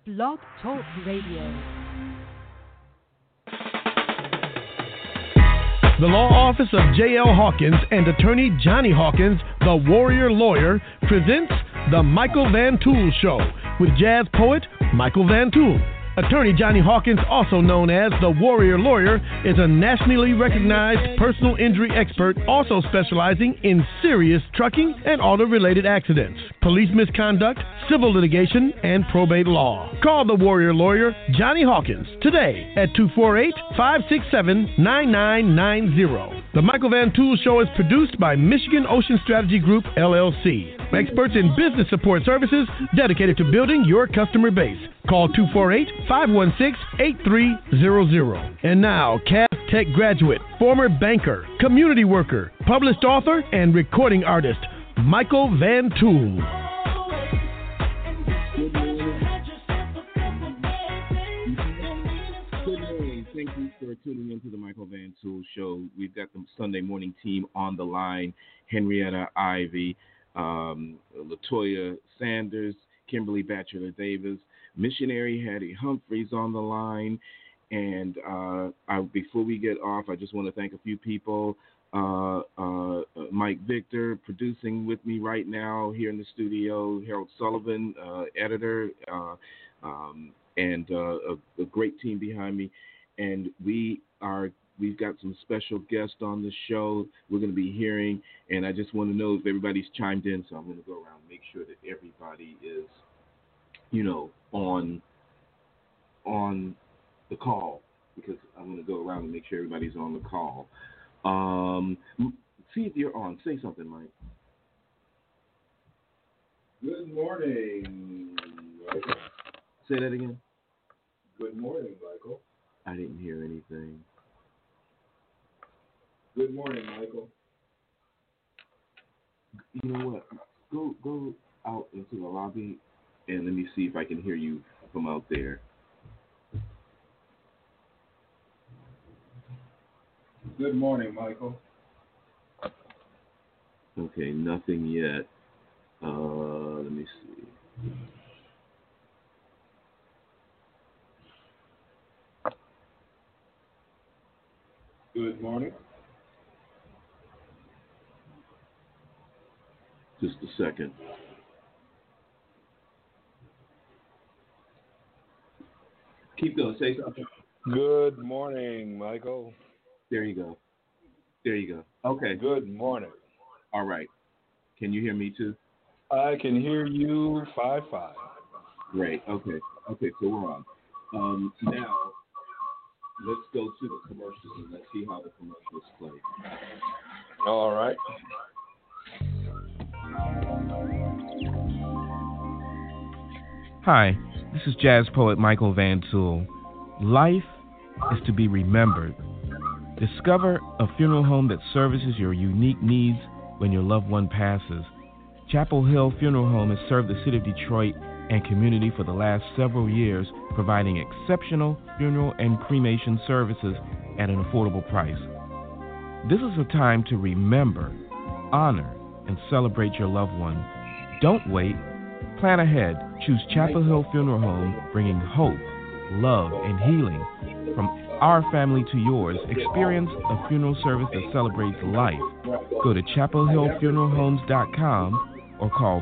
Blog Talk Radio. The law office of J.L. Hawkins and attorney Johnny Hawkins, the Warrior Lawyer, presents The Michael Van Tool Show with jazz poet Michael Van Tool. Attorney Johnny Hawkins, also known as the Warrior Lawyer, is a nationally recognized personal injury expert, also specializing in serious trucking and auto-related accidents, police misconduct, civil litigation, and probate law. Call the Warrior Lawyer, Johnny Hawkins, today at 248-567-9990. The Michael Van Tool Show is produced by Michigan Ocean Strategy Group, LLC. Experts in business support services dedicated to building your customer base. Call 248-516-8300. And now, Cass Tech graduate, former banker, community worker, published author, and recording artist, Michael Van Tool. Thank you for tuning into the Michael Van Tool Show. We've got the Sunday morning team on the line. Henrietta Ivy, Latoya Sanders, Kimberly Batchelor Davis, Missionary Hattie Humphreys on the line. And before we get off, I just want to thank a few people. Mike Victor, producing with me right now here in the studio. Harold Sullivan, editor, and a great team behind me. And we've got some special guests on the show we're going to be hearing, and I just want to know if everybody's chimed in, so I'm going to go around and make sure that everybody is, on the call, because I'm going to go around and make sure everybody's on the call. See if you're on. Say something, Mike. Good morning, Michael. Say that again. Good morning, Michael. I didn't hear anything. Good morning, Michael. You know what? Go out into the lobby and let me see if I can hear you from out there. Good morning, Michael. Okay, nothing yet. Let me see. Good morning. Just a second. Keep going. Say something. Good morning, Michael. There you go. Okay. Good morning. All right. Can you hear me too? I can hear you 5-5. Great. Okay, so we're on. Now, let's go to the commercials and let's see how the commercials play. All right. Hi, this is jazz poet Michael Van Tool. Life is to be remembered. Discover a funeral home that services your unique needs when your loved one passes. Chapel Hill Funeral Home has served the city of Detroit and community for the last several years, providing exceptional funeral and cremation services at an affordable price. This is a time to remember, honor, and celebrate your loved one. Don't wait. Plan ahead. Choose Chapel Hill Funeral Home, bringing hope, love, and healing from our family to yours. Experience a funeral service that celebrates life. Go to chapelhillfuneralhomes.com or call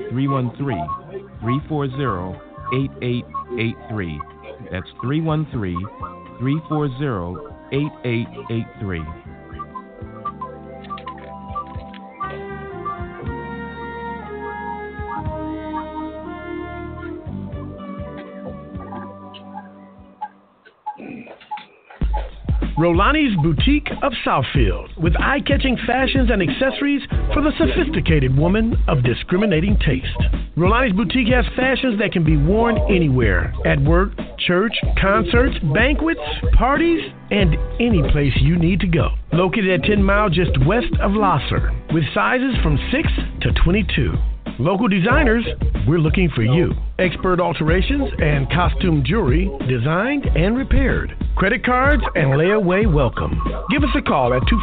313-340-8883. That's 313-340-8883. Rolani's Boutique of Southfield, with eye-catching fashions and accessories for the sophisticated woman of discriminating taste. Rolani's Boutique has fashions that can be worn anywhere, at work, church, concerts, banquets, parties, and any place you need to go. Located at 10 Mile just west of Lasser, with sizes from 6 to 22. Local designers, we're looking for you. Expert alterations and costume jewelry designed and repaired. Credit cards and layaway welcome. Give us a call at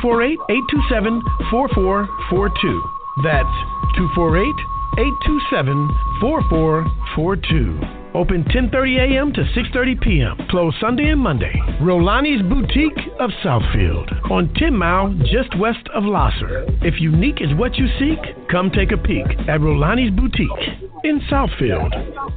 248-827-4442. That's 248-827-4442. Open 10:30 a.m. to 6:30 p.m. Closed Sunday and Monday. Rolani's Boutique of Southfield on 10 Mile, just west of Lasser. If unique is what you seek, come take a peek at Rolani's Boutique in Southfield.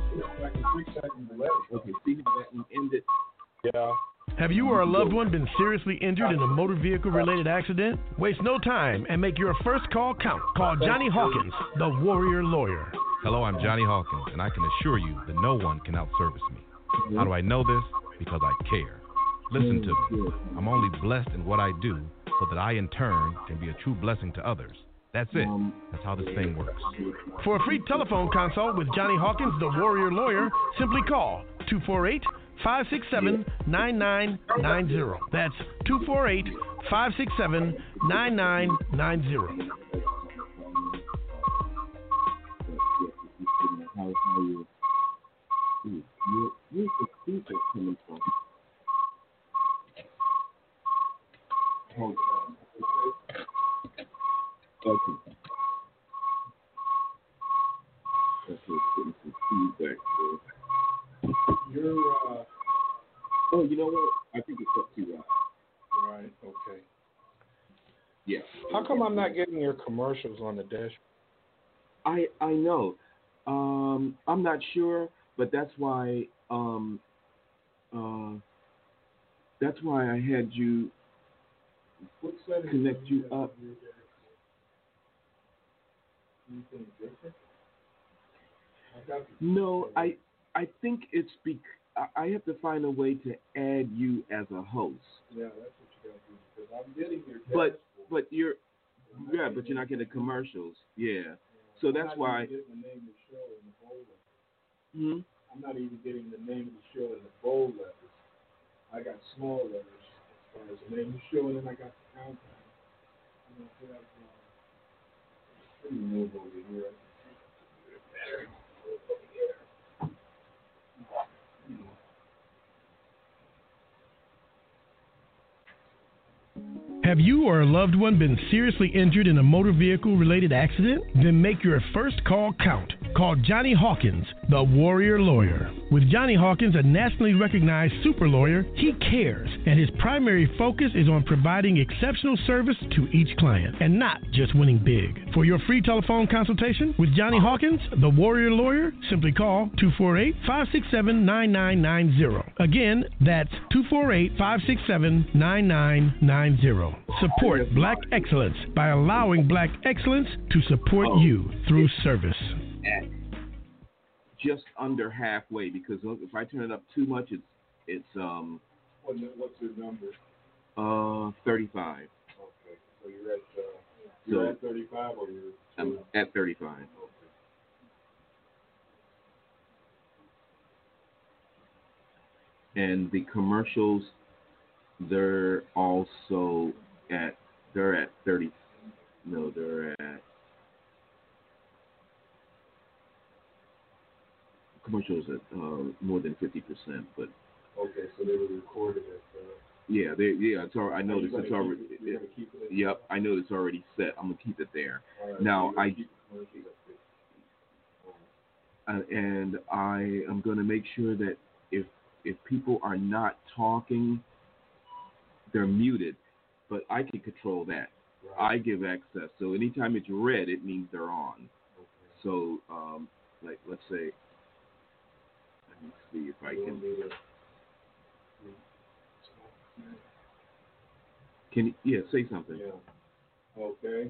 Okay, speaking of that, we ended. Yeah. Have you or a loved one been seriously injured in a motor vehicle-related accident? Waste no time and make your first call count. Call Johnny Hawkins, the Warrior Lawyer. Hello, I'm Johnny Hawkins, and I can assure you that no one can outservice me. How do I know this? Because I care. Listen to me. I'm only blessed in what I do so that I, in turn, can be a true blessing to others. That's it. That's how this thing works. For a free telephone consult with Johnny Hawkins, the Warrior Lawyer, simply call 248-567-9990. That's 248-567-9990. Where's the speaker coming from? Hold on. Okay. Okay, getting some feedback there. Oh, you know what? I think it's up to that. Right. Okay. Yeah. How come I'm not getting your commercials on the dash? I know. I'm not sure, but that's why I had you connect you up. No, I think it's I have to find a way to add you as a host. Yeah, that's what you got to do, because I'm getting your But you're not getting commercials. Yeah. So that's why. I'm not even getting the name of the show in the bold letters. I got small letters as far as the name of the show, and then I got the countdown. I'm going to have pretty move over here. Have you or a loved one been seriously injured in a motor vehicle-related accident? Then make your first call count. Call Johnny Hawkins, the Warrior Lawyer. With Johnny Hawkins, a nationally recognized super lawyer, he cares, and his primary focus is on providing exceptional service to each client, and not just winning big. For your free telephone consultation with Johnny Hawkins, the Warrior Lawyer, simply call 248-567-9990. Again, that's 248-567-9990. Support Black excellence by allowing Black excellence to support you through service. At just under halfway, because if I turn it up too much, it's What's your number? 35. Okay, so you're at 35, or you're? I'm at 35. Okay. And the commercials, they're at 30. No, they're at commercials at more than 50%. But Okay, so they were recorded at. It's already. I noticed it's already. Yep, I know it's already set. I'm gonna keep it there. Right, Now so and I am gonna make sure that if people are not talking, they're muted. But I can control that. Right. I give access. So anytime it's red, it means they're on. Okay. So like let's say. Let me see if I can. Can you, say something? Yeah. Okay.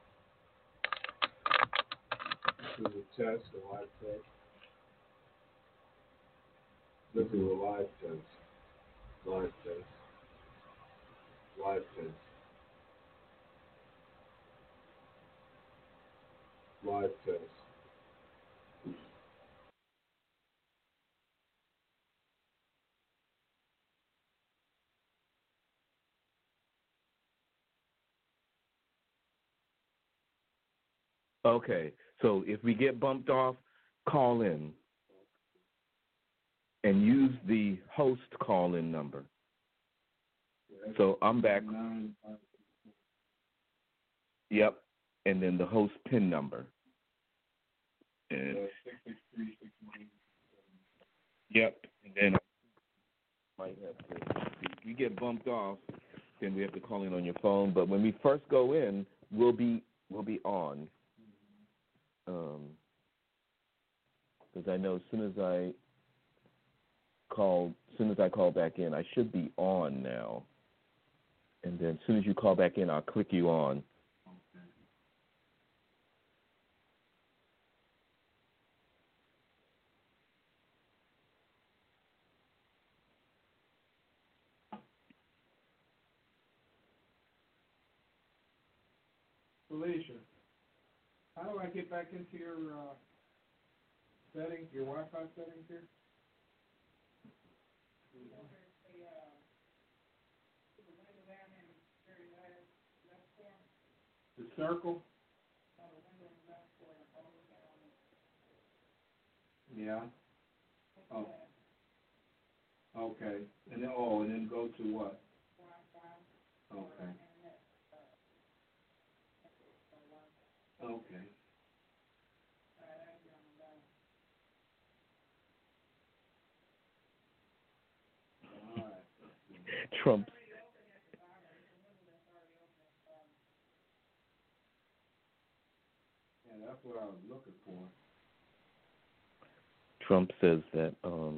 This is a test, a live test. This is a live test. Live test. Live test. Live test. Okay, so if we get bumped off, call in and use the host call-in number. So I'm back. Yep, and then the host PIN number. And Yep. And then might have to. If we get bumped off, then we have to call in on your phone. But when we first go in, we'll be on. Because I know as soon as I call back in, I should be on now. And then as soon as you call back in, I'll click you on. Okay. Felicia, how do I get back into your settings, your Wi-Fi settings here? The circle? Yeah. Oh. Okay. And then go to what? Okay. Okay. All right. Trump. Yeah, that's what I was looking for. Trump says that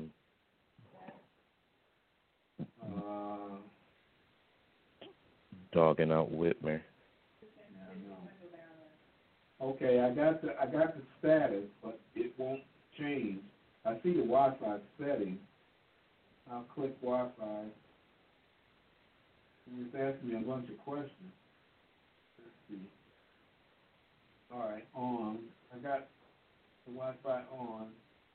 dogging out Whitmer. Yeah, I know. Okay, I got the status, but it won't change. I see the Wi-Fi setting. I'll click Wi-Fi. It's asking me a bunch of questions. Let's see. All right, on. I got the Wi-Fi on.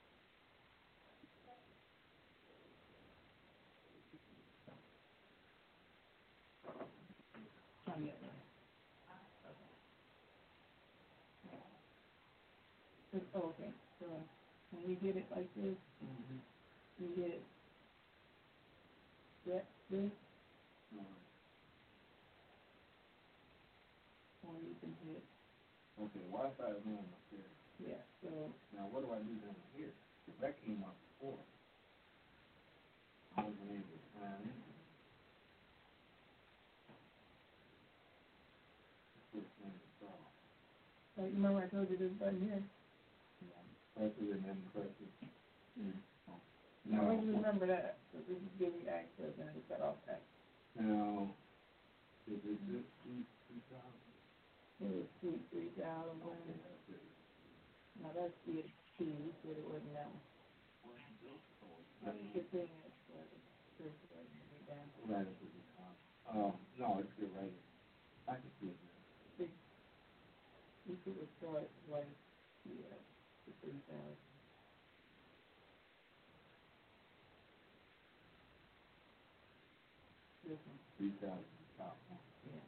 Okay, so when we get it like this, we get it this, or you can hit. Okay, Wi-Fi is on up there. Yeah, so. Now what do I do down here? Because that came up before. I wasn't able to sign in. So you remember I told you this button here? Press it and then press it. Now, when you remember that, so this is giving you access and it's cut off access. Now, is it this Suite 3000? It was Suite 3000. Now that's the key. We said it wasn't that one. The thing is, right at the top. Oh, no, it's good right here. I can see it now. You could have started like the 3000. This one. 3000 top one. Yeah.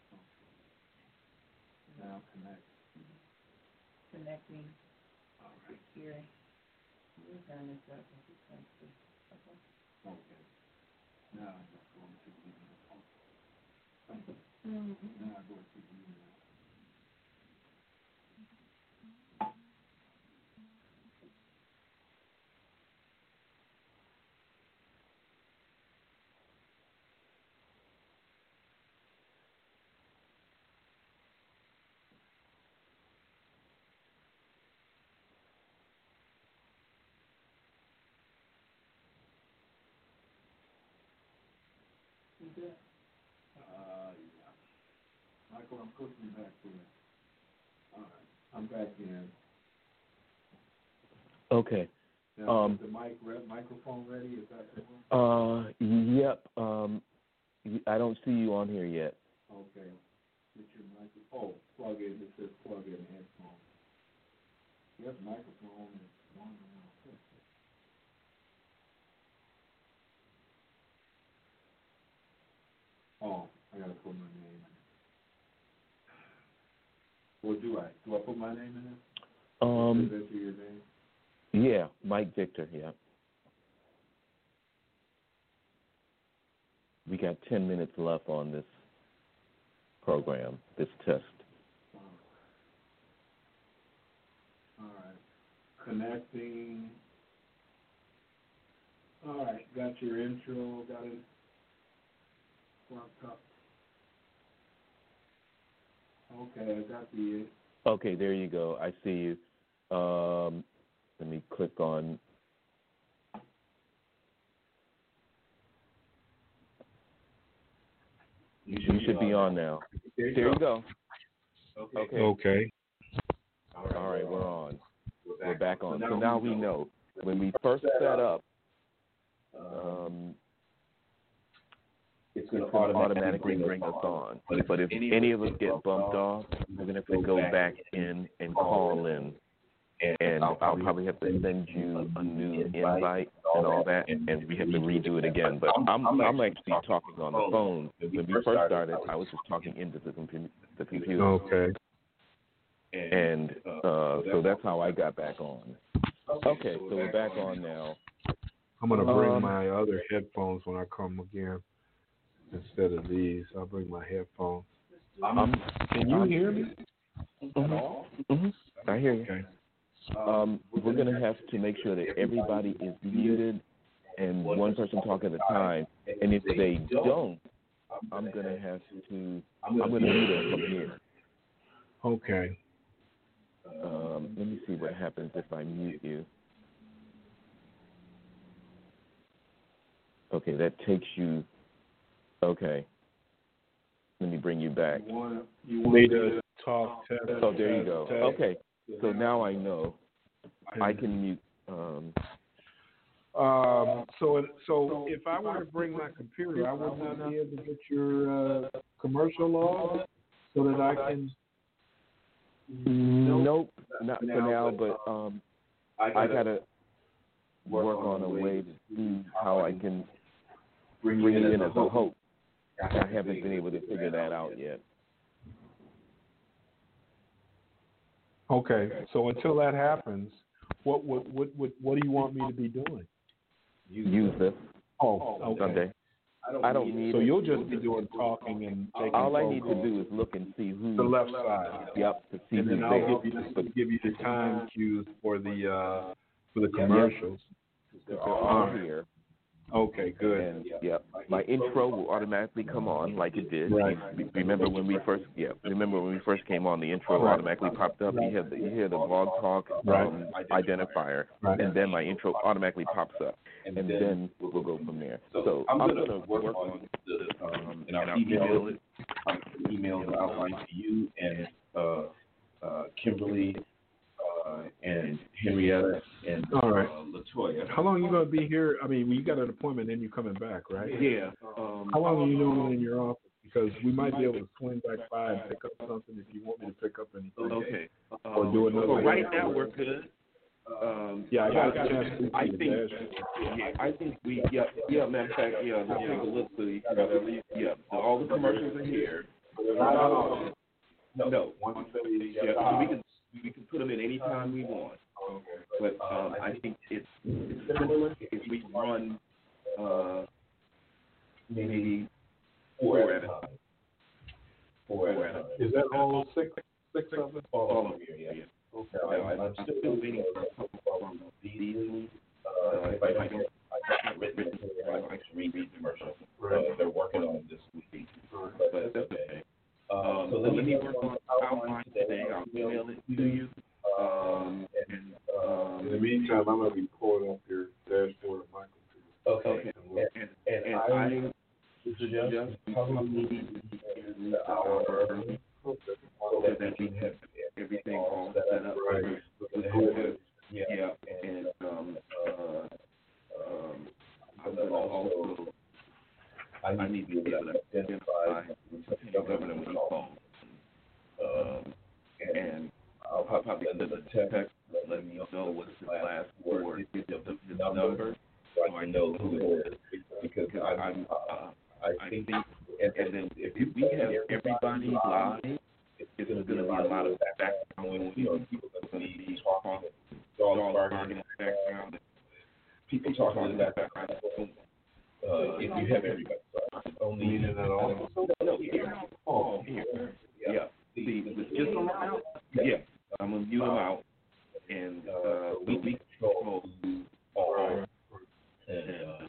Okay. Now connect. Connecting. All right. Here. We'll turn this up and just come to. Okay. Okay. Now I just go to the email. Mm-hmm. Now I go to the email. You good? Yeah. Michael, I'm pushing back to it. All right. I'm back in. Okay. Now, is the microphone ready? Is that the one? Yep. I don't see you on here yet. Okay. Get your microphone. Oh, plug in. It says plug in headphone. Yes, microphone is on now. Oh, I gotta put my name in. Or do I? Do I put my name in it? Is that your name? Yeah, Mike Victor, yeah. We got 10 minutes left on this program, this test. All right. Connecting. All right, got your intro, got it worked up. Okay, I got the. Okay, there you go. I see you. Let me click on. You should be on now. There you go. Okay. All right, we're on. We're back on. So now we know when we first set up, it's going to automatically bring us on. But if any of us get bumped off, we're going to have to go back in and call in. And I'll probably have to send you a new invite and all that, and we have to redo it again. But I'm actually talking on the phone. When we first started, I was just talking into the computer. Okay. And so that's how I got back on. Okay, so we're back on now. I'm going to bring my other headphones when I come again instead of these. I'll bring my headphones. Can you hear me? Mm-hmm. I hear you. Okay. We're going to have to make sure that everybody is muted and one person talk at a time. And if they don't, I'm going to have to, I'm going to mute them from here. Okay. Let me see what happens if I mute you. Okay, that takes you, okay. Let me bring you back. You need to talk test. Oh, there you go. Okay. So now I know I can mute. So if I were to bring my computer, I would not be able to get your commercial log so that I can. Nope, not for now. But I gotta work on a way to see how I can bring it in as a host. I haven't been able to figure that out yet. Okay, so until that happens, what do you want me to be doing? Use this. Oh, okay. Sunday. I don't need. So you'll just be doing talking and taking. All I need to do is look and see who's the left side. Yep, to see and who's then I'll give you the time cues for the commercials. They're all here. Okay, good. And my intro will automatically come on like it did. Right. Remember when we first came on, the intro automatically popped up. You hear the Blog Talk identifier, and then my intro automatically pops up, and then we'll go from there. So I'm going to work on the and I'll email the outline to you and Kimberly and Henrietta and all right. Latoya. How long are you going to be here? I mean, you got an appointment, then you're coming back, right? Yeah. How long are you normally in your office? Because we might be able to swing back by and pick up something if you want me to pick up anything. Okay. Or do another. Well, right now we're good. I got a chance to I think. I think we. Yeah. Matter of fact, let's take a look. So all the commercials are here. No. So we can put them in any time we want. But I think it's similar if we run maybe four at a time. Is that all six of them? All of them, yeah. Okay. I'm still waiting for a couple from these. If I don't, I haven't written it, I can read the commercials. They're working on this week, but that's okay. So let me work on the outline today. I'll email it to you. In the meantime, I'm going to be pulling up your dashboard of my computer. Okay. And I suggest probably an hour early so that we have everything all set up. Right. Yeah. And I'm going to also, I need to be able to identify the governor when he calls. And I'll probably send a text letting me know what's his last word of his number, so I know who it is. Because I think, and then if we have everybody live, it's going to be a lot of background. People are going to be talking, dogs barking in the background, people talking in the background. If you have everybody, only in that all. No, here. Oh, here. Yeah. See, just on out. Yeah. I'm gonna mute them out, and we control all. And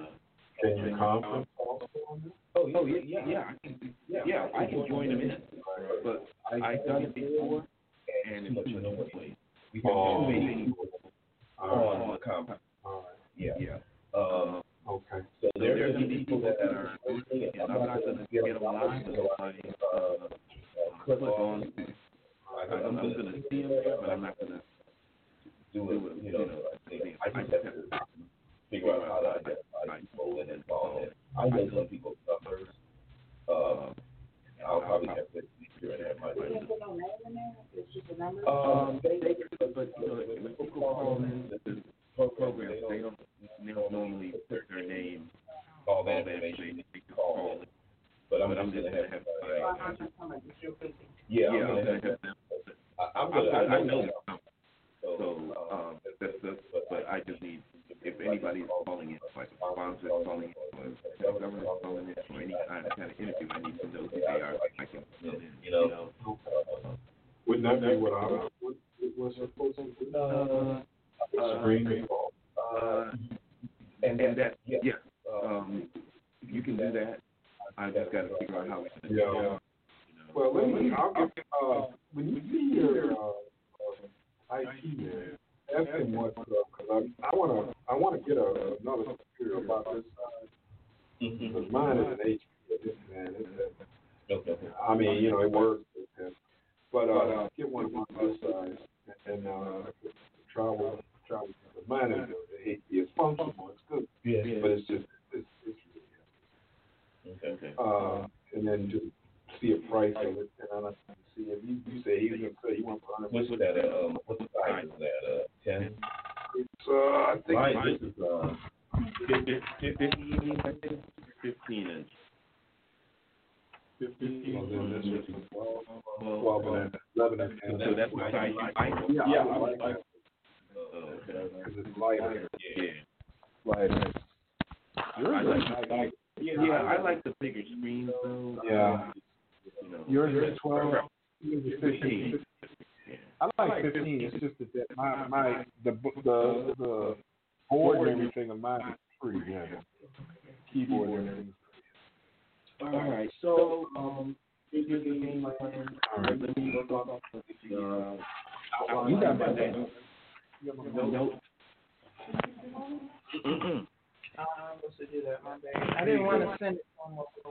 conference also on this? I can join them in, but I've done it before, and it's too much noise. We have too many people on the conference. All right. Yeah. Okay. So there are people that are doing it, and I'm not going to get them live, so I click on. I'm going to see them there, but I'm not going to do it. I just have to figure out how to identify people and involve them. I know some people's numbers. I'll probably have to figure it out. But when people call in the program, they don't normally put their name, all that information. They can call it. But I'm just going to have to find. Yeah, I'm going to have to. I know them. So but I just need, if anybody's calling in, like a sponsor calling in, or the government calling in, or any kind of interview, I need to know who they are. I can fill in, Wouldn't that be what I was supposed to do? Screen call. And that, you can do that. I just got to figure out how we can do it. Well, when you see your IT man, ask him what's up, because I want to get another computer about this size. Because mine is an HP, man. I mean, it works, but get one about this size, and travel. Mine is it's functional, it's good, but it's just it's really heavy. Okay. And then just see a price of it, and I'll see if you say he's gonna say you want to put what's that? What size is that? 10. It's I think mine is 15 inch. 15. Well, then this is 12 and 11 and 10. So that's what size you like? Yeah, I like that. Because it's lighter. Yeah. Lighter. I like the bigger screen though. Yeah. Yours is 12. Yours is 15. I like 15. It's just that the board and everything of mine is pretty heavy. Keyboard and everything. All right. So here's the game plan. All right. Let me look off you got my name. No. I'm supposed to do that my bad. I didn't want to send it on my phone.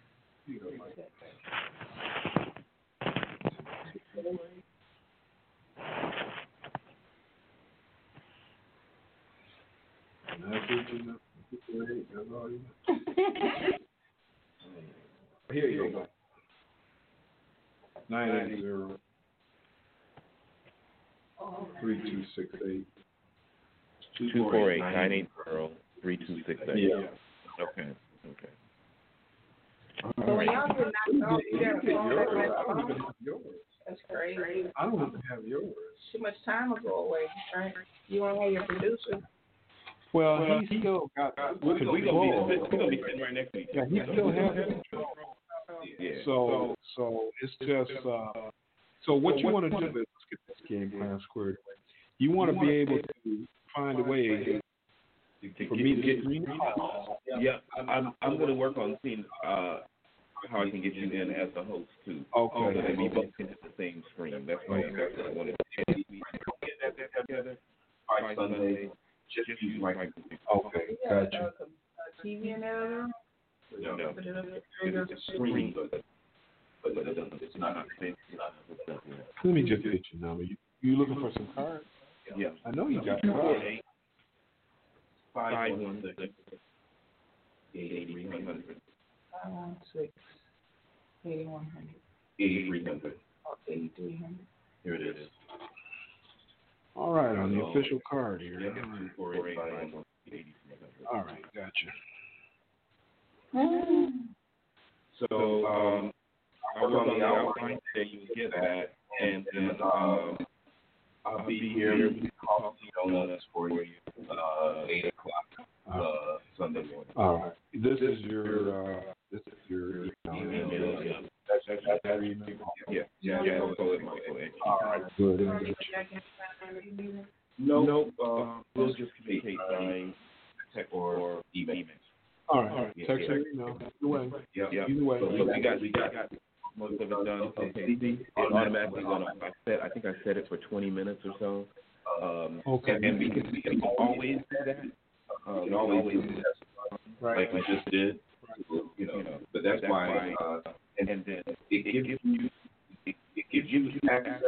Here you go. 980 3268 248-980-3268. Yeah. Okay. So when y'all get knocked off, you got to phone back like phone. Yours. That's crazy. I don't even have yours. Too much time will go away, right? You want to have your producer. Well, he still got. We're gonna be sitting right next to each other. Yeah, he still has it. Yeah. So it's just. So what you want to do is let's get this game plan squared. You want to be able to find a way for me to get green. Yeah, I'm going to work on seeing how I can get you in as the host too. Okay. So that we both can hit the same screen. That's why I wanted to get that together by Sunday. Just use my computer. Okay, gotcha. TV in there? No. It's a screen, but it's not. Let me just get your number. You looking for some cards? Yeah. I know you got cards. 516 8300. 516 8100. 8300. 8300. Here it is. All right, on the official card here. All right, gotcha. So I'll work on the outline that you get that, and then I'll be here with coffee donuts for you 8 o'clock Sunday morning. All right. This is your email. That's your email. Yeah. I'll call it Michael. All right, good. No. We'll just communicate by text or email. All right. Text me, Either way. Yeah. Either way. So we got most of it done. Okay. It automatically went off. I think I set it for 20 minutes or so. Okay. And we can always do that. We can always do that. Right. Like we just did. You know. But that's why. And then it gives you access.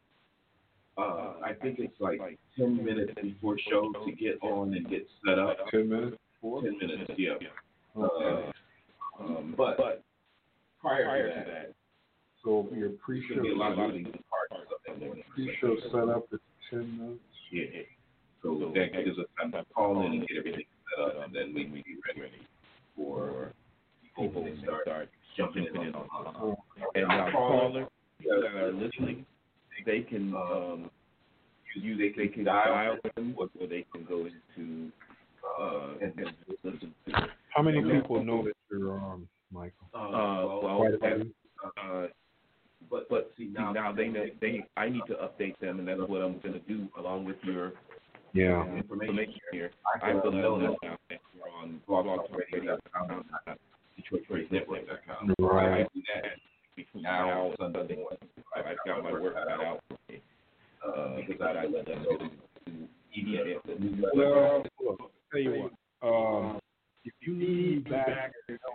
I think it's like 10 minutes before show to get on and get set up. 10 minutes? 10 minutes, yeah. Okay. But prior to that, so your pre-show, pre-show setup is 10 minutes? Yeah. So that gives us time to call in and get everything set up, and then we be ready for people to start jumping in on. And now callers that are listening, they can they can dial them, or they can go into and listen to. How many people know that you're on, Michael? But see now they know I need to update them, and that's what I'm going to do along with your information here. I will know now that you're on blogtalkradio.com, DetroitFreeNetwork.com. Right. I do that between now and Sunday morning. I've got my work cut out for me because I let them go to EDF. Well, look, I'll tell you what. If you need back,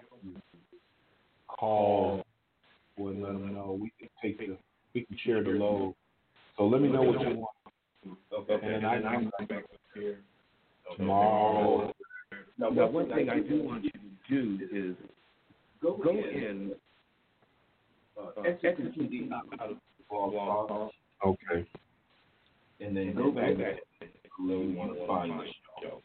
call or let them know. We can share the load. So let me know what you want. Okay. And I'm back here tomorrow. Now, one thing I do want you to do is go in, execute the out of blog talk. Okay. And then go back to where you want to find the show.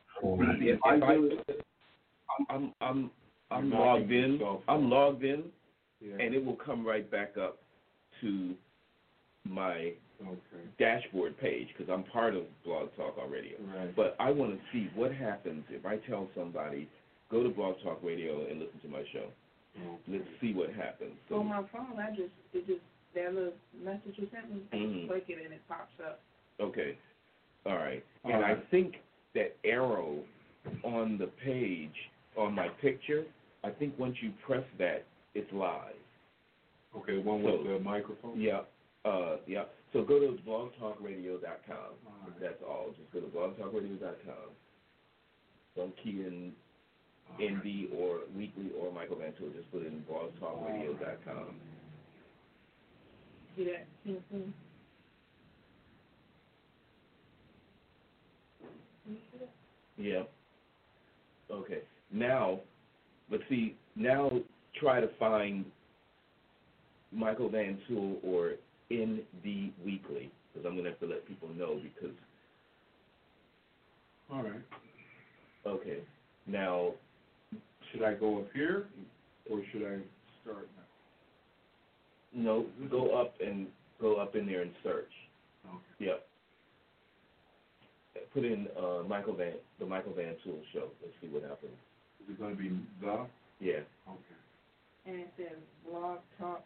I'm logged in. I'm logged in, and it will come right back up to my dashboard page because I'm part of Blog Talk Radio. Right. But I want to see what happens if I tell somebody, go to Blog Talk Radio and listen to my show. Let's see what happens. So, on my phone, that little message you sent me, I click it and it pops up. Okay. All right. And I think that arrow on the page, on my picture, I think once you press that, it's live. Okay, one with the microphone? Yeah. Yeah. So go to blogtalkradio.com. That's all. Just go to blogtalkradio.com. Don't key in ND or Weekly or Michael Van Tool. Just put in blogtalkradio.com. See that? Mm-hmm. Yeah. Okay. Now, let's see. Now try to find Michael Van Tool or ND Weekly, because I'm going to have to let people know because. All right. Okay. Now, should I go up here or should I start now? No, go up in there and search. Okay. Yep. Put in the Michael Van Tool show. Let's see what happens. Is it going to be the? Yeah. Okay. And it says Blog Talk.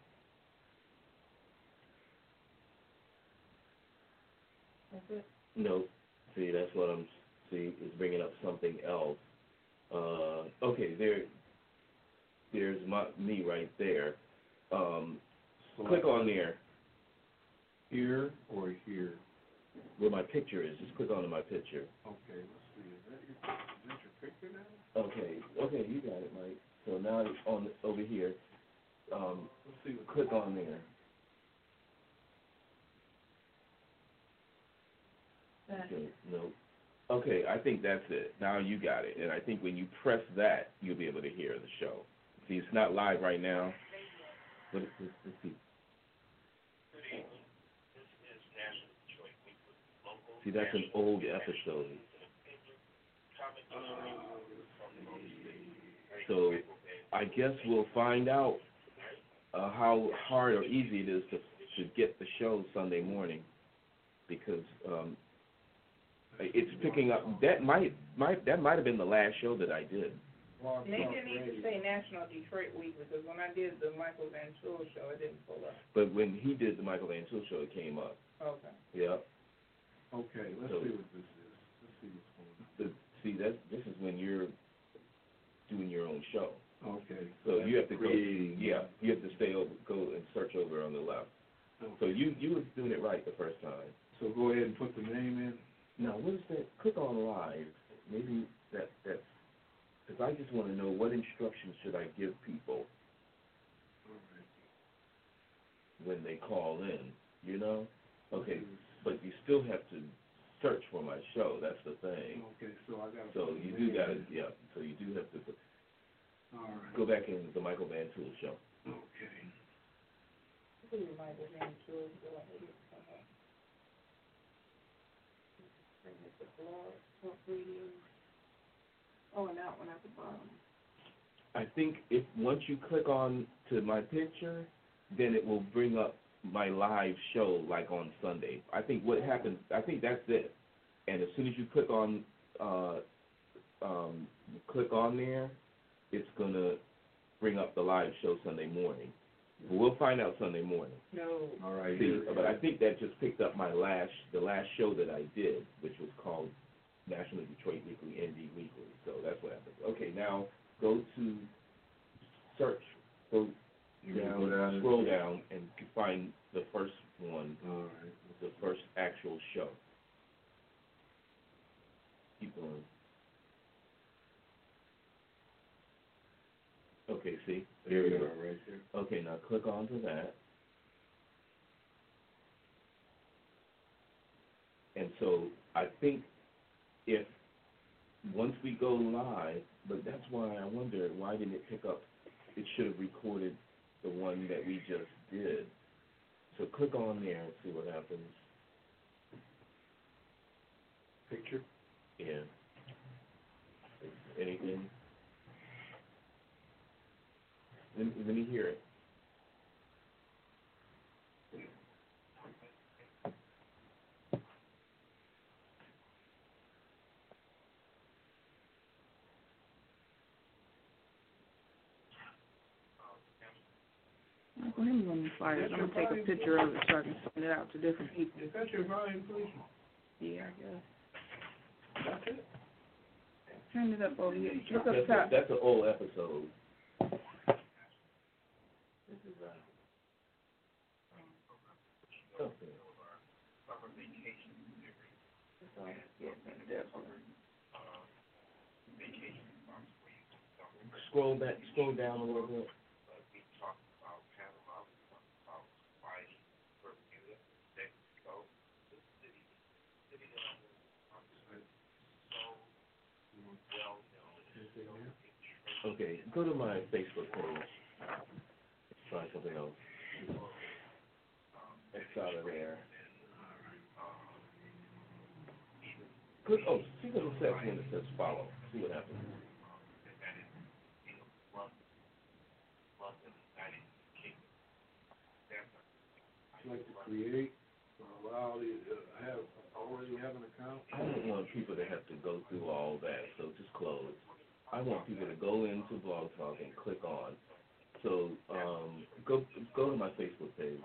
That's it? No. See, that's what it's bringing up something else. Okay, there's me right there. Click on there. Here or here? Where my picture is. Just click onto my picture. Okay, let's see. Is that your picture now? Okay, you got it, Mike. So now it's on over here. Let's see. Click on there. Okay, no. Okay, I think that's it. Now you got it. And I think when you press that, you'll be able to hear the show. See, it's not live right now. But let's see. See, that's an old episode. So I guess we'll find out how hard or easy it is to get the show Sunday morning, because it's picking up. That might have been the last show that I did. They didn't even say National Detroit Week, because when I did the Michael Van Tool show, it didn't pull up. But when he did the Michael Van Tool show, it came up. Okay. Yeah. Okay, let's see what this is. Let's see what's going on. This is when you're doing your own show. Okay. So you have to go. Creating. Yeah, you have to go and search over on the left. Okay. So you was doing it right the first time. So go ahead and put the name in. Now, what is that? Click on live. Maybe that's because I just want to know what instructions should I give people when they call in, you know? Okay, but you still have to search for my show. That's the thing. Okay, so I got to. So you do got to, yeah. So you do have to All right. go back in the Michael Van Tool show. Okay. Oh, and that one at the bottom. I think if once you click on to my picture, then it will bring up my live show like on Sunday. I think what happens, I think that's it. And as soon as you click on there, it's gonna bring up the live show Sunday morning. But we'll find out Sunday morning. No. All right. See, but I think that just picked up the last show that I did, which was called National Detroit Weekly, Indie Weekly. So that's what happened. Okay, now go to search. Go down, scroll down, and find the first one. All right. The first actual show. Keep going. Okay, see? There you go, right there. Okay, now click onto that. And so I think if once we go live, but that's why I wonder why didn't it pick up? It should have recorded the one that we just did. So click on there and see what happens. Picture. Yeah. Anything? Let me hear it. Go ahead and run the flyers. I'm going to take a picture of it so I can send it out to different people. Is that your volume, please? Yeah, I guess. That's it. Turn it up over here. Look up top. That's an old episode. This is something. Scroll down a little bit. Okay, go to my Facebook page. Let's try something else. X out of there. Click, see what it says when it says follow. See what happens. Like to create, allow the already have an account. I don't want people to have to go through all that, so just close. I want people to go into Blog Talk and click on. So go to my Facebook page.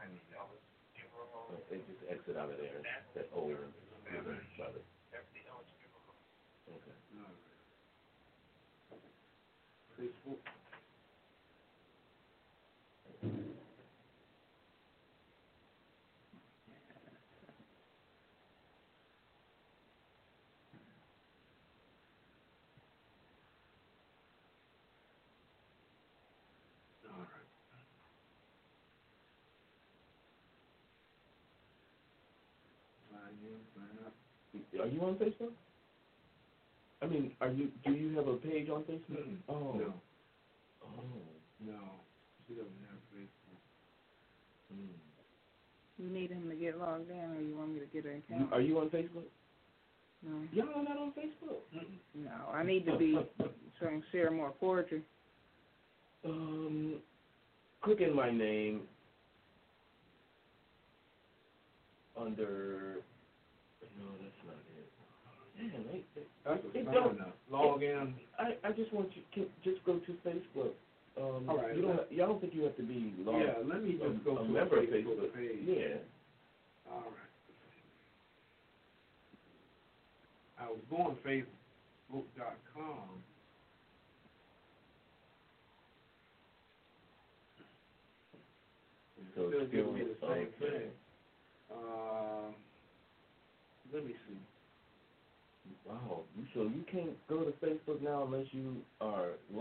And just exit out of there. That old brother. Okay. Facebook. Are you on Facebook? I mean, do you have a page on Facebook? Oh. No. Oh. No. She doesn't have Facebook. You need him to get logged in, or you want me to get an account? Are you on Facebook? No. Y'all not on Facebook? No, I need to be so I can share more poetry. Click in my name under. No, that's not it. Man, That's not enough. Log in. I just want you to just go to Facebook. All right. Y'all don't think you have to be logged. Yeah, let me just go a to member of Facebook Facebook page. Yeah. All right. I was going Facebook.com, So still it's giving me the still same okay. thing. Let me see. Wow. So you can't go to Facebook now unless you are